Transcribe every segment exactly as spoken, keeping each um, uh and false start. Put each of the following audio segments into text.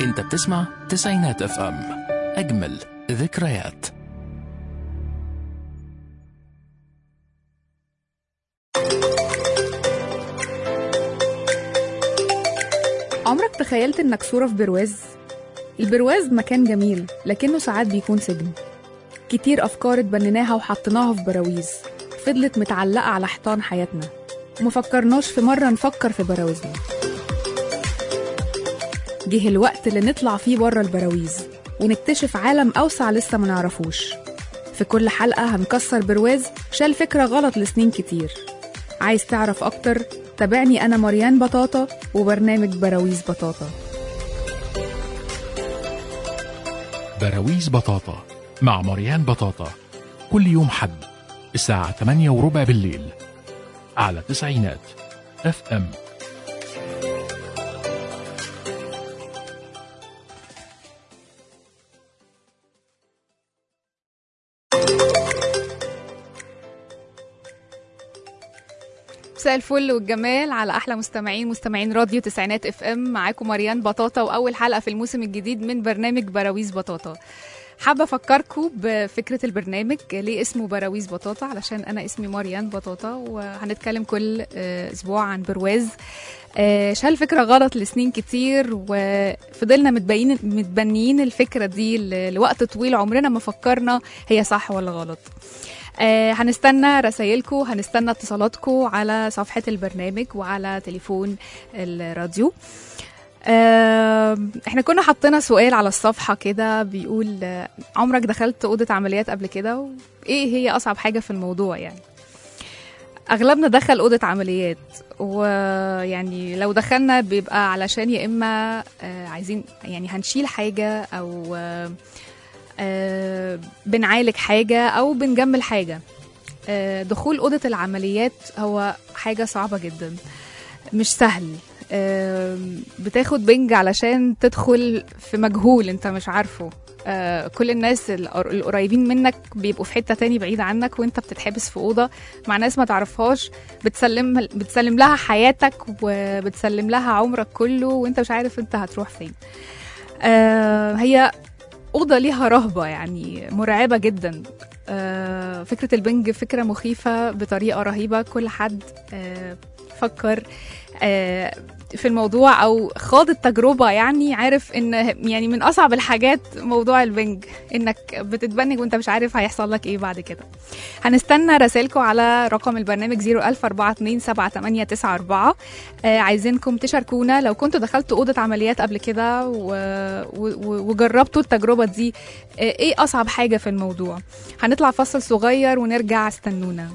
انت بتسمع تسعينات اف ام، اجمل ذكريات. عمرك تخيلت انك صورة في برواز؟ البرواز مكان جميل لكنه ساعات بيكون سجن. كتير افكار اتبنيناها وحطيناها في براويز فضلت متعلقة على حيطان حياتنا، ومفكرناش في مرة نفكر في براويزنا. جه الوقت اللي نطلع فيه بره البراويز ونكتشف عالم أوسع لسه ما نعرفوش. في كل حلقة هنكسر برواز شال فكرة غلط لسنين كتير. عايز تعرف أكتر؟ تابعني أنا مريان بطاطا وبرنامج براويز بطاطا. براويز بطاطا مع مريان بطاطا كل يوم حد الساعة ثمانية وربع بالليل على تسعينات اف ام. مساء الفل والجمال على احلى مستمعين مستمعين راديو تسعينات اف ام. معاكم مريان بطاطا واول حلقه في الموسم الجديد من برنامج براويز بطاطا. حابه افكركم بفكره البرنامج، ليه اسمه براويز بطاطا؟ علشان انا اسمي مريان بطاطا وهنتكلم كل اسبوع عن برواز شال فكره غلط لسنين كتير، وفضلنا متبينين متبنيين الفكره دي لوقت طويل، عمرنا ما فكرنا هي صح ولا غلط. آه هنستنى رسائلكم، هنستنى اتصالاتكم على صفحة البرنامج وعلى تليفون الراديو. آه احنا كنا حطينا سؤال على الصفحة كده بيقول آه عمرك دخلت أوضة عمليات قبل كده؟ وإيه هي أصعب حاجة في الموضوع؟ يعني أغلبنا دخل أوضة عمليات، ويعني لو دخلنا بيبقى علشان يا إما آه عايزين يعني هنشيل حاجة أو آه آه بنعالج حاجة أو بنجمل حاجة. آه دخول أوضة العمليات هو حاجة صعبة جدا، مش سهل. آه بتاخد بنج علشان تدخل في مجهول انت مش عارفه. آه كل الناس القريبين منك بيبقوا في حتة تاني بعيدة عنك، وانت بتتحبس في أوضة مع ناس ما تعرفهاش، بتسلم بتسلم لها حياتك وبتسلم لها عمرك كله، وانت مش عارف انت هتروح فين. آه هي أوضة ليها رهبة، يعني مرعبة جدا. آه فكرة البنج فكرة مخيفة بطريقة رهيبة. كل حد آه فكر آه في الموضوع أو خاض التجربة يعني عارف إن يعني من أصعب الحاجات موضوع البنج، إنك بتتبنج وإنت مش عارف هيحصل لك إيه بعد كده. هنستنى رسائلكم على رقم البرنامج صفر ألف أربعة اتنين سبعة تمانية تسعة أربعة. آه عايزينكم تشاركونا لو كنتوا دخلتوا أوضة عمليات قبل كده و... و... وجربتوا التجربة دي. آه إيه أصعب حاجة في الموضوع؟ هنطلع فصل صغير ونرجع، استنونا.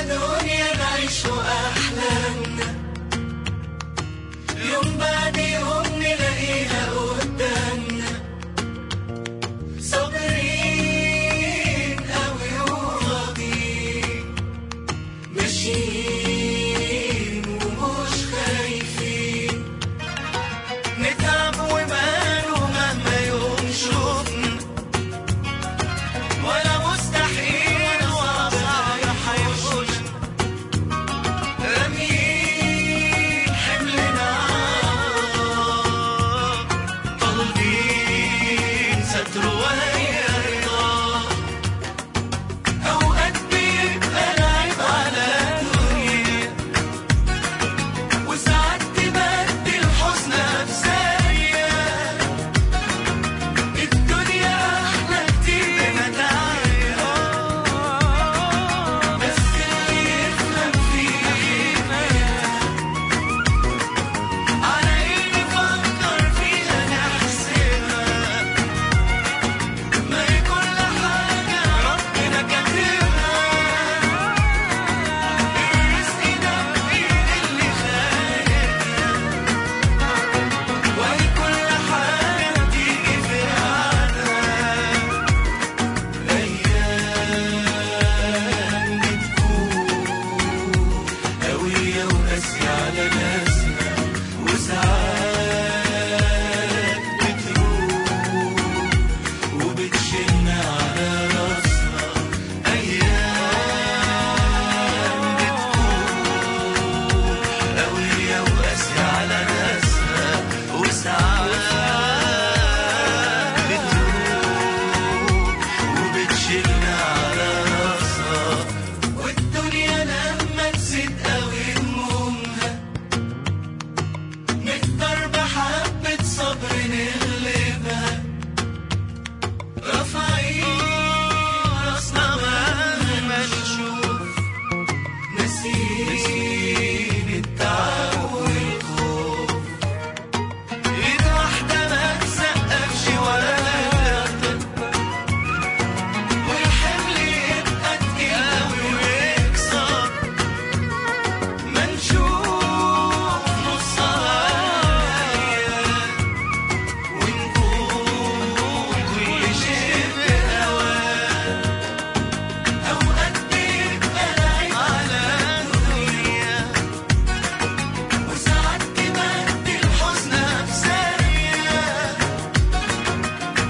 يوم بعد يوم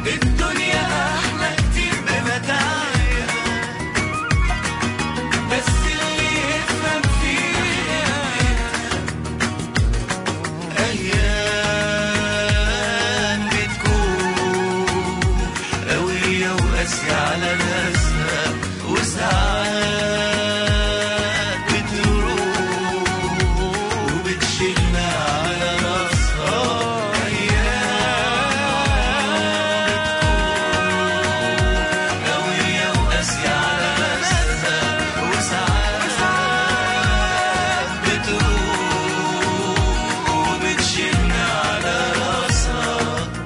الدنيا أحلى كتير بمتاعها، بس اللي يفهم فيها أيام بتكون قوية وقاسية على ناسها، وساعات بتروح وبتشيلنا على راسها. أيام بتكون قوية وقاسية على ناسها، وساعات بتروح وبتشيلنا على راسها.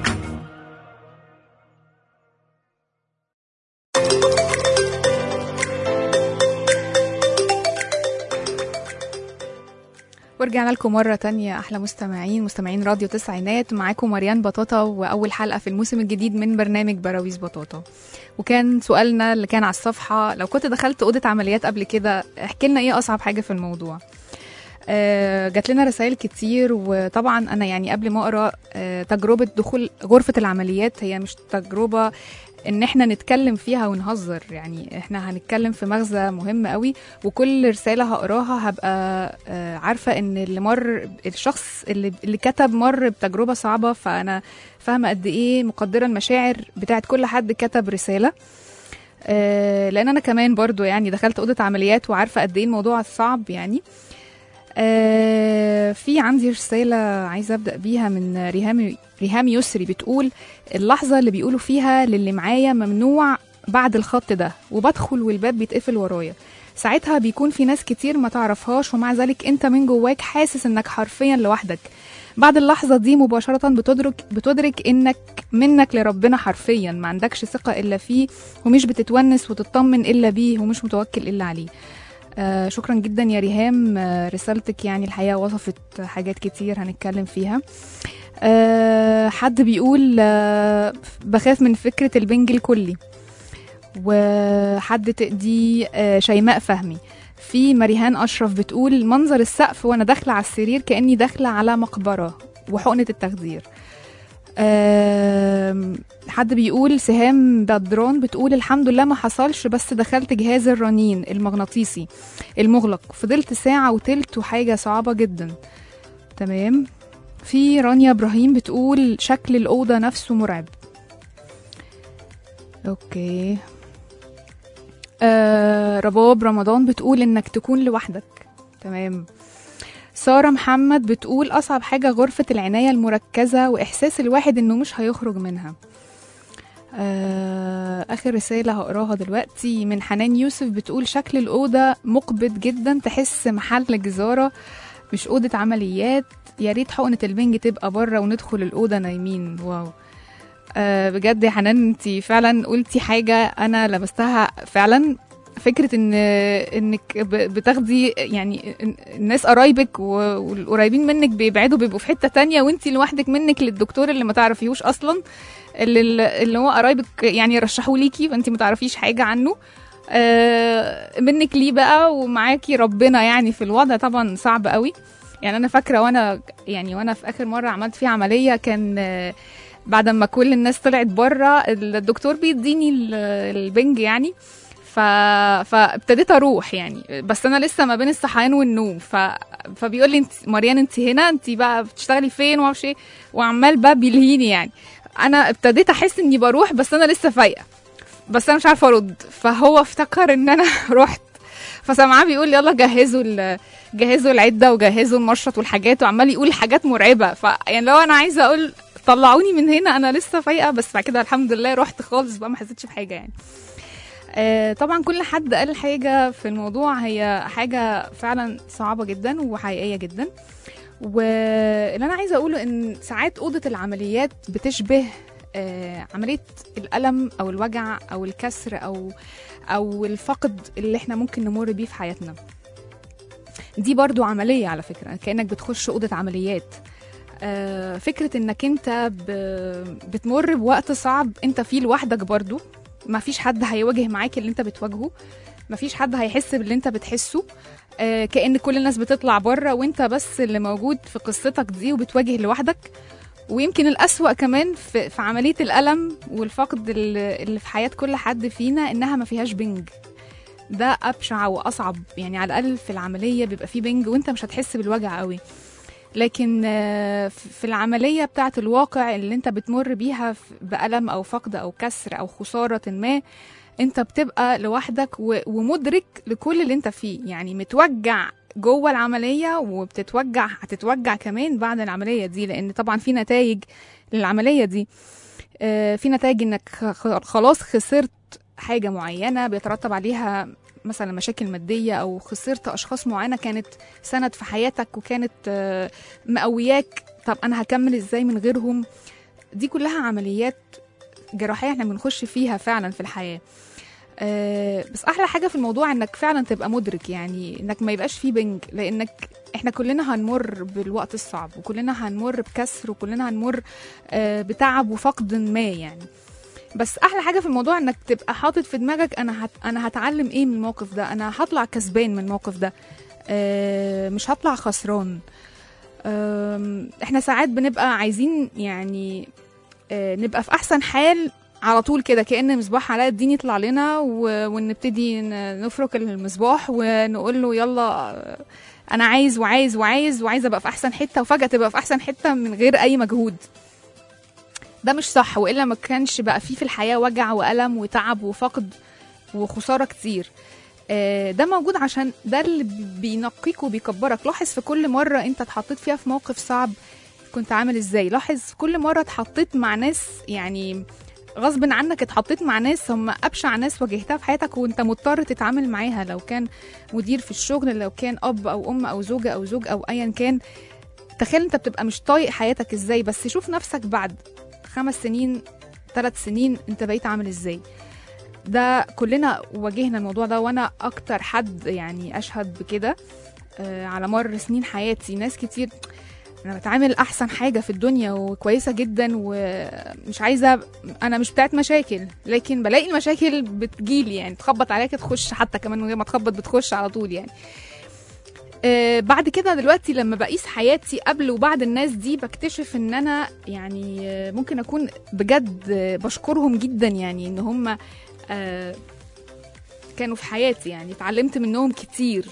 ورجعنا لكم مرة تانية أحلى مستمعين مستمعين راديو تسعينات. معاكم مريان بطاطا وأول حلقة في الموسم الجديد من برنامج براويز بطاطا. وكان سؤالنا اللي كان على الصفحة، لو كنت دخلت أوضة عمليات قبل كده احكي لنا إيه أصعب حاجة في الموضوع. آه جات لنا رسائل كتير، وطبعا أنا يعني قبل ما أقرأ آه تجربة دخول غرفة العمليات هي مش تجربة ان احنا نتكلم فيها ونهزر، يعني احنا هنتكلم في مغزى مهم قوي، وكل رسالة هقراها هبقى آه عارفة ان اللي مر الشخص اللي, اللي كتب مر بتجربة صعبة، فانا فاهمة قد ايه مقدرة المشاعر بتاعت كل حد كتب رسالة. آه لان انا كمان برضو يعني دخلت أوضة عمليات وعارفة قد ايه الموضوع صعب يعني. آه في عندي رسالة عايزة أبدأ بيها من ريهام ريهام يسري، بتقول اللحظة اللي بيقولوا فيها للي معايا ممنوع بعد الخط ده، وبدخل والباب بيتقفل ورايا، ساعتها بيكون في ناس كتير ما تعرفهاش، ومع ذلك انت من جواك حاسس انك حرفيا لوحدك. بعد اللحظة دي مباشرة بتدرك بتدرك انك منك لربنا حرفيا، ما عندكش ثقة الا فيه، ومش بتتونس وتطمن الا بيه، ومش متوكل الا عليه. آه شكرا جدا يا ريهام، آه رسالتك يعني الحقيقة وصفت حاجات كتير هنتكلم فيها. آه حد بيقول آه بخاف من فكرة البنج الكلي، وحد تقدي آه شيماء فهمي. في مريهان أشرف بتقول منظر السقف وأنا داخلة على السرير كأني داخلة على مقبرة، وحقنة التخدير. أه حد بيقول سهام بدران بتقول الحمد لله ما حصلش، بس دخلت جهاز الرنين المغناطيسي المغلق، فضلت ساعة وتلت وحاجة صعبة جدا. تمام. في رانيا إبراهيم بتقول شكل الأوضة نفسه مرعب. اوكي. أه رباب رمضان بتقول انك تكون لوحدك. تمام. سارة محمد بتقول أصعب حاجة غرفة العناية المركزة، وإحساس الواحد إنه مش هيخرج منها. آه آخر رسالة هقراها دلوقتي من حنان يوسف، بتقول شكل الأوضة مقبض جدا، تحس محل جزارة مش أوضة عمليات، يا ريت حقنة البنج تبقى بره وندخل الأوضة نايمين. واو. آه بجد يا حنان انتي فعلا قلتي حاجة أنا لمستها فعلا، فكرة ان انك بتاخدي يعني الناس قرايبك والقريبين منك بيبعدوا بيبقوا في حتة تانية، وانتي لوحدك منك للدكتور اللي ما تعرفيهوش اصلا، اللي, اللي هو قرايبك يعني رشحوا ليكي فانتي ما تعرفيش حاجة عنه، منك ليه بقى ومعاكي ربنا، يعني في الوضع طبعا صعب قوي. يعني انا فاكرة وانا يعني وانا في اخر مرة عملت فيها عملية، كان بعد ما كل الناس طلعت بره الدكتور بيديني البنج يعني، ف... فابتديت اروح يعني، بس انا لسه ما بين الصحيان والنوم، ف... فبيقول لي انت مريان انت هنا، انت بقى بتشتغلي فين وما اعرفش ايه، وعمال بقى بيلهيني يعني. انا ابتديت احس اني بروح بس انا لسه فايقه، بس انا مش عارفه ارد، فهو افتكر ان انا رحت، فسمعاه بيقول لي يلا جهزوا ال... جهزوا العده وجهزوا المشرط والحاجات، وعمال يقول حاجات مرعبه، فيعني لو انا عايزه اقول طلعوني من هنا انا لسه فايقه، بس بعد كده الحمد لله رحت خالص بقى ما حسيتش بحاجه يعني. آه طبعا كل حد قال حاجة في الموضوع، هي حاجة فعلا صعبة جدا وحقيقية جدا، واللي أنا عايزة أقوله إن ساعات أوضة العمليات بتشبه آه عملية الألم أو الوجع أو الكسر أو أو الفقد اللي احنا ممكن نمر بيه في حياتنا. دي برضو عملية على فكرة، كأنك بتخش أوضة عمليات. آه فكرة إنك أنت بتمر بوقت صعب أنت فيه لوحدك، برضو ما فيش حد هيواجه معاك اللي انت بتواجهه، ما فيش حد هيحس باللي انت بتحسه، آه كأن كل الناس بتطلع بره وانت بس اللي موجود في قصتك دي وبتواجه لوحدك. ويمكن الأسوأ كمان في, في عملية الألم والفقد اللي اللي في حياة كل حد فينا إنها ما فيهاش بنج. ده أبشع وأصعب، يعني على الأقل في العملية بيبقى فيه بنج وإنت مش هتحس بالوجع قوي، لكن آه، في العملية بتاعة الواقع اللي انت بتمر بيها ف- بألم أو فقد أو كسر أو خسارة ما، انت بتبقى لوحدك و- ومدرك لكل اللي انت فيه، يعني متوجع جوه العملية وبتتوجع، هتتوجع كمان بعد العملية دي، لأن طبعا في نتائج للعملية دي. آه، في نتائج انك خ- خلاص خسرت حاجة معينة بيترتب عليها مثلا مشاكل مادية، أو خسرت أشخاص معينة كانت سند في حياتك وكانت آه، مقوياك. طب أنا هكمل إزاي من غيرهم؟ دي كلها عمليات جراحية احنا بنخش فيها فعلا في الحياة. آه، بس أحلى حاجة في الموضوع إنك فعلا تبقى مدرك، يعني إنك ما يبقاش فيه بنج، لأنك احنا كلنا هنمر بالوقت الصعب، وكلنا هنمر بكسر، وكلنا هنمر آه، بتعب وفقد ما يعني. بس احلى حاجه في الموضوع انك تبقى حاطط في دماغك انا هت... انا هتعلم ايه من الموقف ده، انا هطلع كسبان من الموقف ده، أه مش هطلع خسران. أه احنا ساعات بنبقى عايزين يعني أه نبقى في احسن حال على طول كده، كأن مصباح علاء الدين يطلع لنا و... ونبتدي ن- نفرك المصباح ونقول له يلا آه، انا عايز وعايز وعايز وعايز ابقى في احسن حته، وفجاه تبقى في احسن حته من غير اي مجهود. ده مش صح، والا ما كانش بقى فيه في الحياه وجع والم وتعب وفقد وخساره كتير. آه، ده موجود عشان ده اللي بينقيك وبيكبرك. لاحظ في كل مره انت اتحطيت فيها في موقف صعب كنت عامل ازاي، لاحظ في كل مره اتحطيت مع ناس يعني غصب عنك اتحطيت مع ناس هم ابشع ناس واجهتها في حياتك وانت مضطر تتعامل معاها، لو كان مدير في الشغل، لو كان اب او ام او زوجه او زوج او ايا كان. تخيل انت بتبقى مش طايق حياتك ازاي، بس شوف نفسك بعد خمس سنين ثلاث سنين انت بقيت عامل ازاي. ده كلنا واجهنا الموضوع ده، وانا اكتر حد يعني اشهد بكده. آه على مر سنين حياتي ناس كتير انا بتعامل احسن حاجه في الدنيا وكويسه جدا ومش عايزه، انا مش بتاعت مشاكل، لكن بلاقي المشاكل بتجيلي يعني تخبط عليك تخش، حتى كمان من غير ما تخبط بتخش على طول يعني. آه بعد كده دلوقتي لما بقيس حياتي قبل وبعد الناس دي بكتشف ان انا يعني آه ممكن اكون بجد آه بشكرهم جدا، يعني ان هم آه كانوا في حياتي، يعني اتعلمت منهم كتير.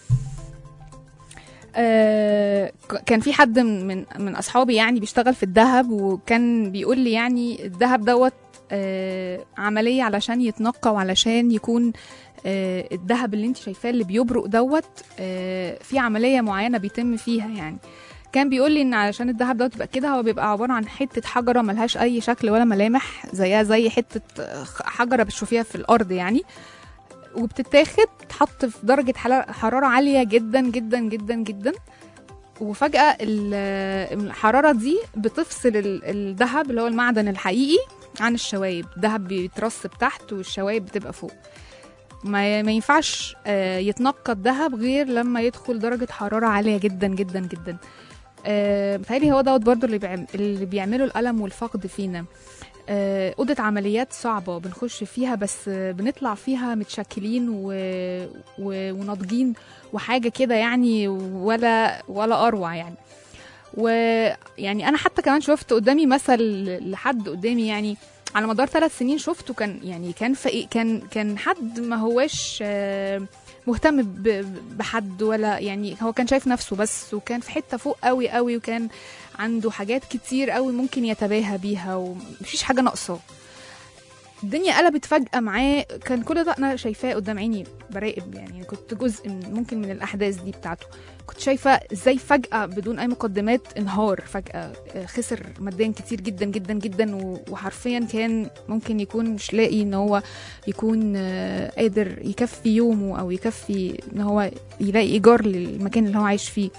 آه كان في حد من من اصحابي يعني بيشتغل في الذهب، وكان بيقول لي يعني الذهب دوت آه عمليه علشان يتنقى وعلشان يكون آه الذهب اللي انت شايفاه اللي بيبرق دوت آه في عمليه معينه بيتم فيها يعني. كان بيقول لي ان علشان الذهب دوت يبقى كده هو بيبقى عباره عن حته حجره ملهاش اي شكل ولا ملامح، زيها زي حته حجره بتشوفيها في الارض يعني، وبتتاخد تحط في درجة حرارة عالية جدا جدا جدا جدا، وفجأة الحرارة دي بتفصل الذهب اللي هو المعدن الحقيقي عن الشوايب. الذهب بيترسب تحت والشوايب بتبقى فوق. ما ما ينفعش يتنقى الذهب غير لما يدخل درجة حرارة عالية جدا جدا جدا. بتهيألي هو دوت برضو اللي اللي بيعملوا الألم والفقد فينا. أوضة عمليات صعبة بنخش فيها بس بنطلع فيها متشكلين و... و... وناضجين وحاجة كده يعني، ولا ولا أروع يعني. ويعني أنا حتى كمان شفت قدامي مثل لحد قدامي يعني على مدار ثلاث سنين شفته، كان يعني كان في كان كان حد ما هواش مهتم بحد، ولا يعني هو كان شايف نفسه بس، وكان في حتة فوق قوي قوي، وكان عنده حاجات كتير قوي ممكن يتباهى بيها ومفيش حاجة ناقصة. الدنيا قلبت فجأة معاه، كان كل ده أنا شايفاه قدام عيني براقب يعني، كنت جزء من ممكن من الأحداث دي بتاعته. كنت شايفة ازاي فجأة بدون أي مقدمات انهار، فجأة خسر ماديا كتير جدا جدا جدا، وحرفيا كان ممكن يكون مش لاقي ان هو يكون قادر يكفي يومه أو يكفي ان هو يلاقي إيجار للمكان اللي هو عايش فيه.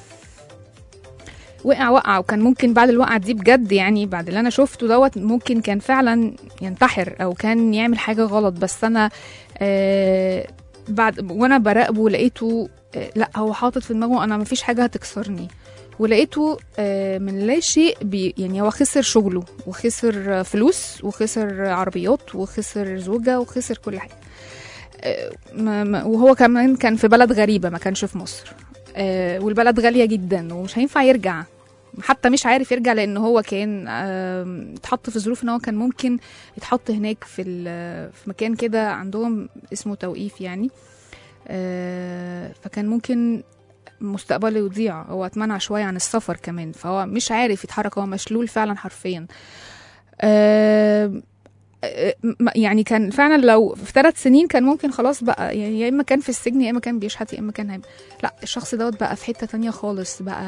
وقع وقع وكان ممكن بعد الوقعة دي بجد يعني بعد اللي أنا شفته دوت ممكن كان فعلا ينتحر أو كان يعمل حاجة غلط. بس أنا آه بعد وأنا براقبه لقيته آه لا هو حاطط في دماغه أنا مفيش حاجة هتكسرني، ولقيته آه من لا شيء بي يعني هو خسر شغله وخسر فلوس وخسر عربيات وخسر زوجة وخسر كل حاجة. آه وهو كمان كان في بلد غريبة ما كانش في مصر، آه والبلد غالية جدا ومش هينفع يرجع. حتى مش عارف يرجع، لان هو كان آم، اتحط في ظروف ان هو كان ممكن يتحط هناك في ال- في مكان كده عندهم اسمه توقيف يعني. آه، فكان ممكن مستقبله يضيع. هو اتمنع شوية عن السفر كمان، فهو مش عارف يتحرك، هو مشلول فعلا حرفيا. آه، آه، م- يعني كان فعلا لو في ثلاث سنين كان ممكن خلاص بقى، يعني يا اما كان في السجن يا اما كان بيشحت يا اما كان هيبقى. لا، الشخص دوت بقى في حتة تانية خالص بقى.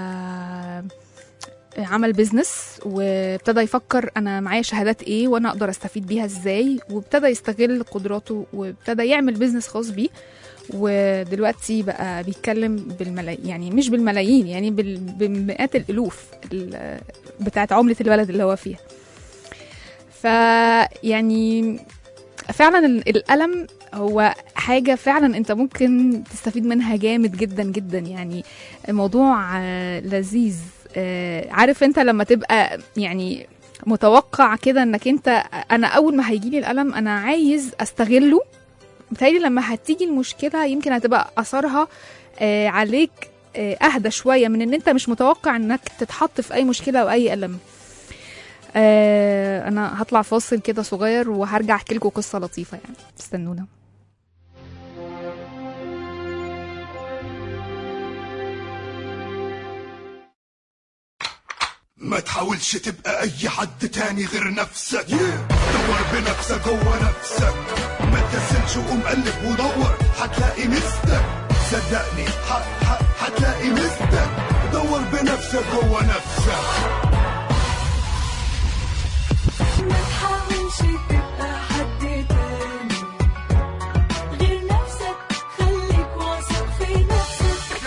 عمل بيزنس وابتدى يفكر انا معايا شهادات ايه وانا اقدر استفيد بيها ازاي، وابتدى يستغل قدراته وابتدى يعمل بيزنس خاص بيه. ودلوقتي بقى بيتكلم بالملايين، يعني مش بالملايين، يعني بال- بمئات الالوف ال- بتاعت عملة البلد اللي هو فيها. فيعني فعلا ال- الألم هو حاجة فعلا انت ممكن تستفيد منها جامد جدا جدا. يعني الموضوع آه، لذيذ. آه، عارف انت لما تبقى يعني متوقع كده انك انت، انا اول ما هيجيلي الألم انا عايز استغله. بتهيألي لما هتيجي المشكلة يمكن هتبقى أثرها آه، عليك آه، أهدى شوية من ان انت مش متوقع انك تتحط في اي مشكلة او اي ألم. آه، انا هطلع فاصل كده صغير وهرجع احكي لكم قصة لطيفة، يعني استنونا. ما تحاولش تبقى اي حد تاني غير نفسك. دور بنفسك جوه نفسك، ما تكسلش وقوم قلب ودور هتلاقي مستك. صدقني ح- ح- هتلاقي مستك. دور بنفسك جوه نفسك. ما تحاولش تبقى حد تاني غير نفسك، خليك واثق في نفسك.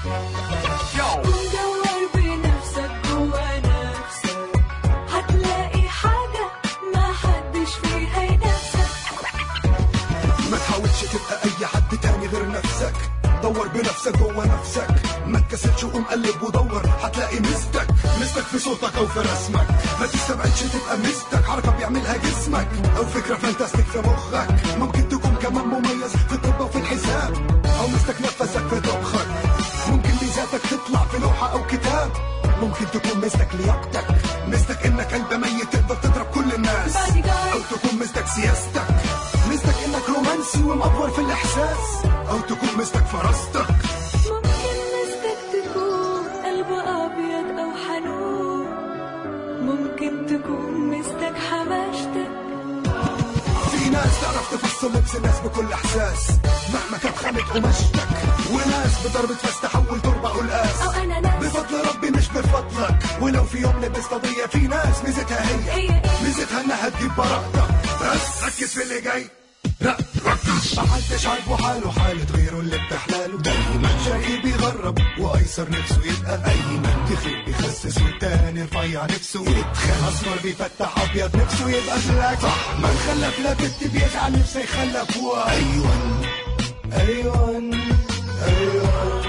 ودور بنفسك جوا نفسك، هتلاقي حاجة ما حدش فيها ينافسك. ما تحاولش تبقى اي حد تاني غير نفسك. دور بنفسك جوه نفسك، ما تكسلش وقوم قلب ودور هتلاقي مستك. مستك في صوتك او في رسمك، ما تستبعدش تبقى مستك. حركه بيعملها جسمك او فكره فانتاستيك في مخك. ممكن تكون كمان مميز في الطب وفي الحساب، او مستك نفسك في طبخك. ممكن ميزاتك تطلع في لوحه او كتاب. ممكن تكون مستك لياقتك، مستك انك قلب ميت تقدر تضرب كل الناس. او تكون مستك سياستك، مستك انك رومانسي ومأفور في الاحساس. او تكون مستك فراستك. ممكن مستك تكون قلب أبيض أو حنون، ممكن تكون مستك حماشتك. في ناس تعرف تفصل لبس الناس بكل احساس مهما كانت خانت قماشتك. وناس بضربة فاس تحول تربة قلقاس. أو أنا ناس بفضل ربي مش بفضلك. ولو في يوم لبست قضية في ناس ميزتها هي هي إيه؟ ميزتها انها تجيب براءتك. بس ركز في اللي جاي. لا ركز. محدش عاجبه حاله حالة غيره اللي بتحلاله. دايما شقي بيغرب وايسر نفسه يبقى ايمن. تخيل بيخسس والتاني رفيع نفسه يتخن. اسمر بيفتح ابيض نفسه يبقى بلاك. صح ما نخلف لا بنت بيزعل نفسه يخلف. وايوان ايوان ايوان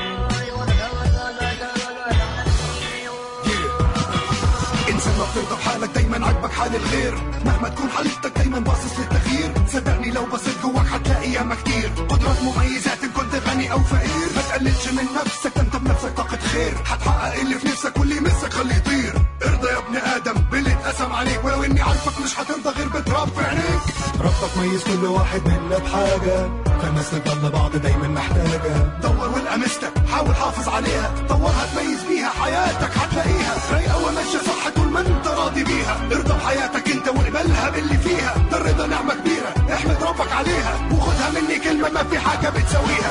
انسان ما بترضى بحالك، دايما عاجبك حال الغير. مهما تكون حالتك دايما باصص للتغيير. صدقني لو بصيت جواك هتلاقي ياما كتير قدرات مميزات ان كنت غني او فقير. ما تقللش من نفسك، ده انت بنفسك طاقة خير. هتحقق اللي في نفسك واللي يمسك خليه يطير. ارضى يا ابن ادم باللي اتقسم عليك، ولو اني عارفك مش هترضى غير بتراب في عينيك. ربك ميز كل واحد منا بحاجة، فالناس تضل بعض دايما محتاجة. دور والقى مستك، حاول حافظ عليها. دورها تميز بيها حياتك هتلاقيها رايقة وماشية صح طول ما انت راضي بيها. ارضى بحياتك انت واقبلها باللي فيها. ده الرضا نعمة كبيرة احمد ربك عليها. وخدها مني كلمة ما في حاجة بتسويها.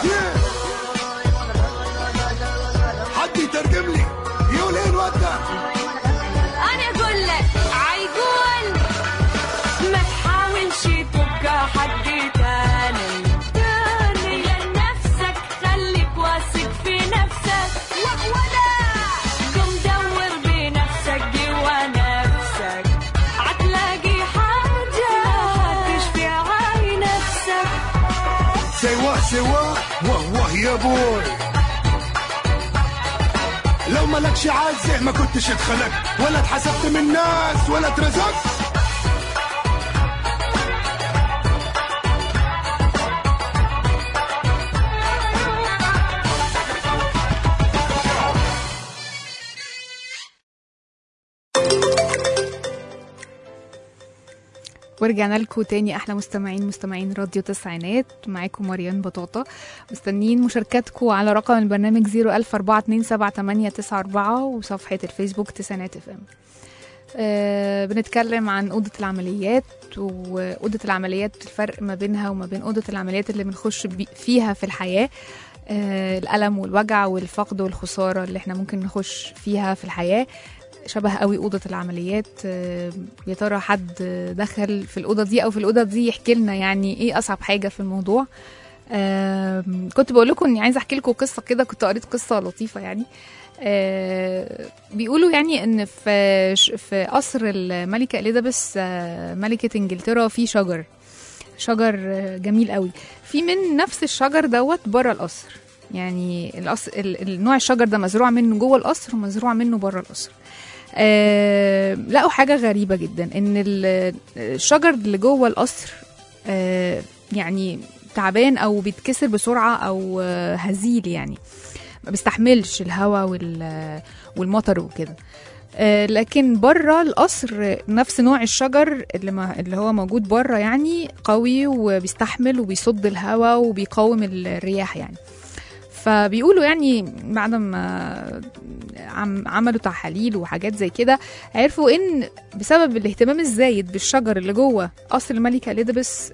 حد يترجم لي يقول ايه الواد ده؟ أنا أقول لك عيقول ما تحاولش تبقى حد تاني تاني لنفسك. خليك واثق في نفسك. ولا قم دور بنفسك جوا نفسك، هتلاقي حاجة هتشفي عين نفسك. سوا سوا واه واه يا بوي. لو مالكش عازة ما كنتش اتخلقت، ولا اتحسبت من الناس ولا اترزقت. ورجعنا لكم تاني احلى مستمعين مستمعين راديو تسعينات. معاكم مريان بطاطا، مستنيين مشاركاتكم على رقم البرنامج صفر ألف أربعة اتنين سبعة تمانية تسعة أربعة وصفحة الفيسبوك تسعينات اف ام. أه بنتكلم عن أوضة العمليات، وأوضة العمليات الفرق ما بينها وما بين أوضة العمليات اللي بنخش فيها في الحياة. أه الألم والوجع والفقد والخسارة اللي احنا ممكن نخش فيها في الحياة شبه قوي أوضة العمليات. أه يا ترى حد دخل في الأوضة دي أو في الأوضة دي يحكي لنا يعني إيه أصعب حاجة في الموضوع. أه كنت بقول لكم إني عايزة أحكي لكم قصة كده، كنت قريت قصة لطيفة يعني. آه بيقولوا يعني ان في في قصر الملكه اليزابيث آه ملكه انجلترا في شجر شجر آه جميل قوي، في من نفس الشجر دوت بره القصر. يعني القصر النوع الشجر ده مزروع منه جوه القصر ومزروع منه بره القصر. آه لقوا حاجه غريبه جدا، ان الشجر اللي جوه القصر آه يعني تعبان او بيتكسر بسرعه او آه هزيل، يعني ما بيستحملش الهواء والمطر وكده. آه لكن بره القصر نفس نوع الشجر اللي, ما اللي هو موجود بره يعني قوي وبيستحمل وبيصد الهواء وبيقاوم الرياح يعني. فبيقولوا يعني بعد ما عملوا تحاليل وحاجات زي كده عرفوا ان بسبب الاهتمام الزايد بالشجر اللي جوه قصر الملكه اليزابيث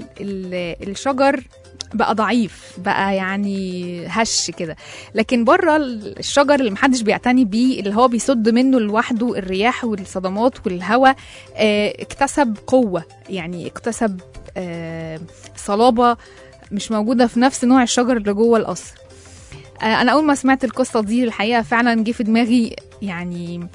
الشجر بقى ضعيف، بقى يعني هش كده. لكن بره الشجر اللي محدش بيعتني بيه، اللي هو بيصد منه لوحده الرياح والصدمات والهواء، اه اكتسب قوة، يعني اكتسب اه صلابة مش موجودة في نفس نوع الشجر اللي جوه القصر. اه انا اول ما سمعت القصة دي الحقيقة فعلا جه في دماغي يعني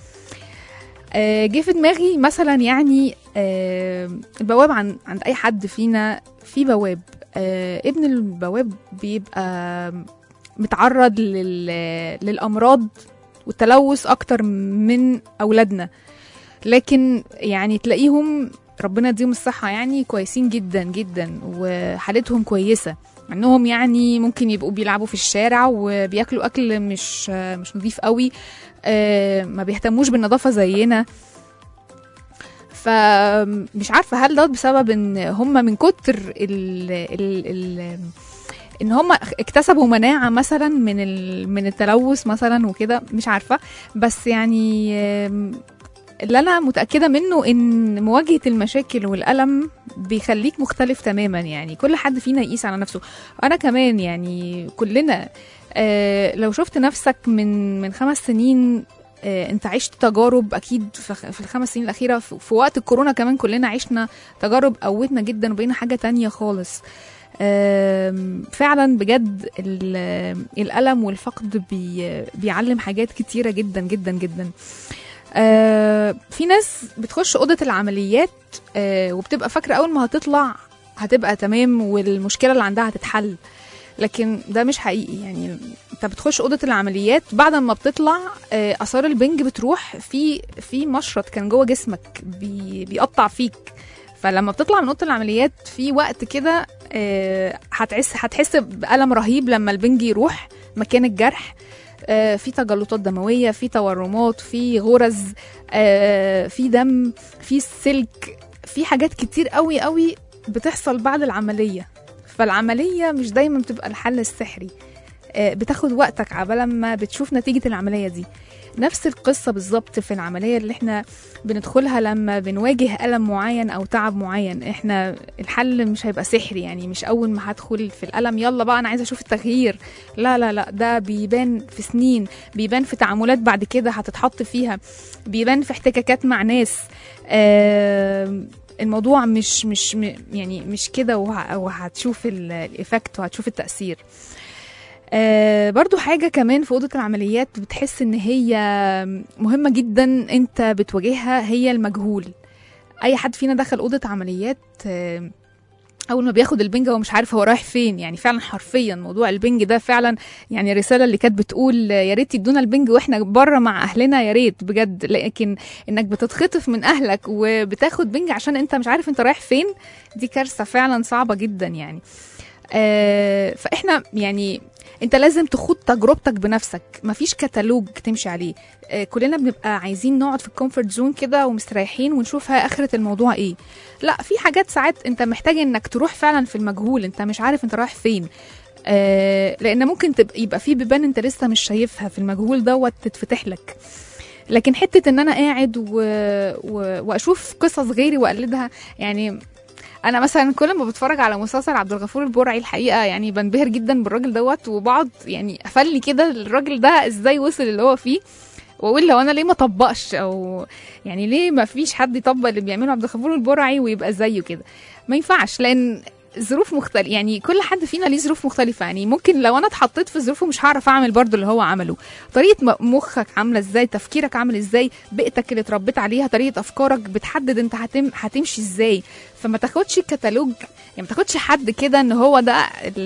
اه جه في دماغي مثلا يعني اه البواب عن عند اي حد فينا في بواب. آه ابن البواب بيبقى متعرض لل... للأمراض والتلوث أكتر من أولادنا، لكن يعني تلاقيهم ربنا يديهم الصحة يعني كويسين جدا جدا وحالتهم كويسة، انهم يعني ممكن يبقوا بيلعبوا في الشارع وبياكلوا أكل مش مش نظيف قوي، آه ما بيهتموش بالنظافة زينا. فمش عارفه هل ده بسبب ان هم من كتر ال ال ال ان هم اكتسبوا مناعه مثلا من من التلوث مثلا وكده، مش عارفه. بس يعني اللي انا متاكده منه ان مواجهه المشاكل والالم بيخليك مختلف تماما، يعني كل حد فينا يقيس على نفسه. انا كمان يعني كلنا آه لو شفت نفسك من من خمس سنين آه، انت عشت تجارب اكيد في الخمس سنين الاخيره، في وقت الكورونا كمان كلنا عشنا تجارب قوتنا جدا وبقينا حاجه تانية خالص. آه، فعلا بجد الالم والفقد بي بيعلم حاجات كتيره جدا جدا جدا. آه، في ناس بتخش اوضه العمليات آه، وبتبقى فاكره اول ما هتطلع هتبقى تمام والمشكله اللي عندها هتتحل، لكن ده مش حقيقي. يعني انت بتخش اوضه العمليات بعد ما بتطلع اثار البنج بتروح في في مشرط كان جوه جسمك بي بيقطع فيك، فلما بتطلع من اوضه العمليات في وقت كده هتحس هتحس بألم رهيب لما البنج يروح مكان الجرح. في تجلطات دمويه، في تورمات، في غرز، في دم، في سلك، في حاجات كتير قوي قوي بتحصل بعد العمليه. فالعملية مش دايما بتبقى الحل السحري، بتاخد وقتك عبال ما بتشوف نتيجة العملية دي. نفس القصة بالظبط في العملية اللي احنا بندخلها لما بنواجه ألم معين أو تعب معين. احنا الحل مش هيبقى سحري، يعني مش أول ما هدخل في الألم يلا بقى أنا عايزة أشوف التغيير، لا لا لا، ده بيبان في سنين، بيبان في تعاملات بعد كده هتتحط فيها، بيبان في احتكاكات مع ناس. آه الموضوع مش مش يعني مش كده وهتشوف الإفكت وهتشوف التأثير. آه برضو حاجة كمان في أوضة العمليات بتحس إن هي مهمة جدا أنت بتواجهها، هي المجهول. أي حد فينا دخل أوضة عمليات آه اول ما بياخد البنج هو مش عارف هو رايح فين، يعني فعلا حرفيا موضوع البنج ده فعلا يعني الرساله اللي كانت بتقول يا ريت يدونا البنج واحنا بره مع اهلنا، يا ريت بجد. لكن انك بتتخطف من اهلك وبتاخد بنج عشان انت مش عارف انت رايح فين، دي كارثه فعلا صعبه جدا يعني. آه فاحنا يعني انت لازم تخوض تجربتك بنفسك، مفيش كتالوج تمشي عليه. آه كلنا بنبقى عايزين نقعد في الكومفورت زون كده ومستريحين ونشوفها اخرة الموضوع ايه. لا، في حاجات ساعات انت محتاج انك تروح فعلا في المجهول، انت مش عارف انت رايح فين. آه لان ممكن تبقى يبقى في بيبان انت لسه مش شايفها في المجهول دوت تتفتح لك. لكن حتة ان انا قاعد و... و... واشوف قصص غيري واقلدها، يعني انا مثلا كل ما بتفرج على مسلسل عبد الغفور البرعي الحقيقه يعني بنبهر جدا بالراجل دوت، وبقعد يعني افلي كده الراجل ده ازاي وصل اللي هو فيه، واقول لو انا ليه ما طبقش، او يعني ليه ما فيش حد يطبق اللي بيعمله عبد الغفور البرعي ويبقى زيه كده. ما ينفعش، لان ظروف مختلفه، يعني كل حد فينا ليه ظروف مختلفه. يعني ممكن لو انا اتحطيت في ظروفه مش هعرف اعمل برضو اللي هو عمله. طريقه مخك عامله ازاي، تفكيرك عامل ازاي، بيئتك اللي اتربيت عليها، طريقه افكارك بتحدد انت هتم هتمشي ازاي. فما تاخدش الكتالوج، يعني ما تاخدش حد كده ان هو ده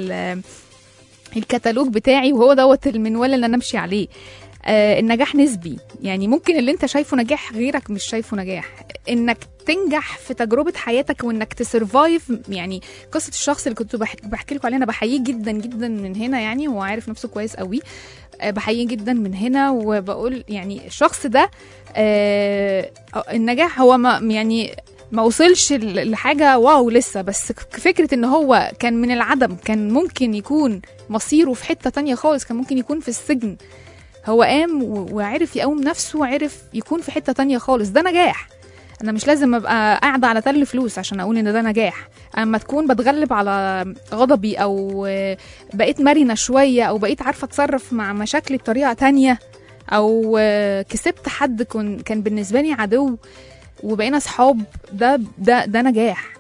الكتالوج بتاعي وهو دوت المنوال اللي انا امشي عليه. آه النجاح نسبي، يعني ممكن اللي انت شايفه نجاح غيرك مش شايفه نجاح. انك تنجح في تجربة حياتك وانك تسرفايف، يعني قصة الشخص اللي كنت بحكي لكم عليه انا بحييه جدا جدا من هنا، يعني هو عارف نفسه كويس قوي. آه بحييه جدا من هنا، وبقول يعني الشخص ده آه النجاح هو ما يعني ما وصلش لحاجة واو لسه، بس فكرة ان هو كان من العدم، كان ممكن يكون مصيره في حتة تانية خالص، كان ممكن يكون في السجن، هو قام وعرف يقوم نفسه وعرف يكون في حتة تانية خالص. ده نجاح. انا مش لازم ابقى قاعدة على تل فلوس عشان اقول ان ده نجاح. اما تكون بتغلب على غضبي، او بقيت مرنة شوية، او بقيت عارفة اتصرف مع مشاكلي بطريقة تانية، او كسبت حد كان بالنسبة لي عدو وبقينا صحاب، ده ده ده نجاح.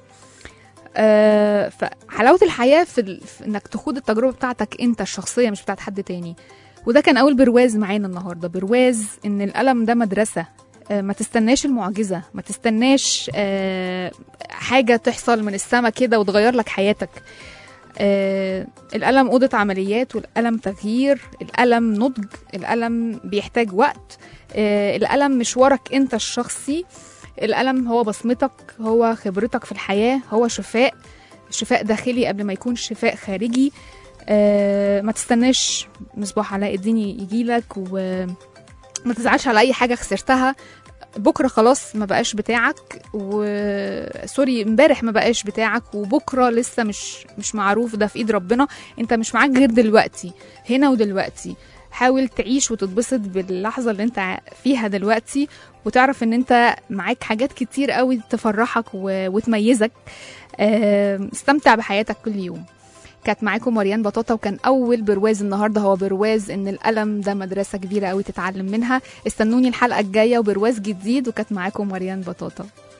أه فحلاوة الحياة في, في انك تخوض التجربة بتاعتك انت الشخصية، مش بتاعت حد تاني. وده كان اول برواز معانا النهارده، برواز ان الألم ده مدرسة. أه ما تستناش المعجزة، ما تستناش أه حاجة تحصل من السما كده وتغير لك حياتك. أه الألم أوضة عمليات، والألم تغيير، الألم نضج، الألم بيحتاج وقت، أه الألم مشوارك انت الشخصي، الألم هو بصمتك، هو خبرتك في الحياة، هو شفاء شفاء داخلي قبل ما يكون شفاء خارجي. أه ما تستناش مصباح علاء الدين يجيلك، وما تزعلش على أي حاجة خسرتها. بكرة خلاص ما بقاش بتاعك، وسوري امبارح ما بقاش بتاعك، وبكرة لسه مش مش معروف، ده في ايد ربنا. انت مش معاك غير دلوقتي، هنا ودلوقتي. حاول تعيش وتتبسط باللحظة اللي انت فيها دلوقتي، وتعرف ان انت معاك حاجات كتير قوي تفرحك وتميزك. استمتع بحياتك كل يوم. كانت معاكم مريان بطاطا، وكان اول برواز النهارده هو برواز ان الألم ده مدرسة كبيرة قوي تتعلم منها. استنوني الحلقة الجاية وبرواز جديد، وكانت معاكم مريان بطاطا.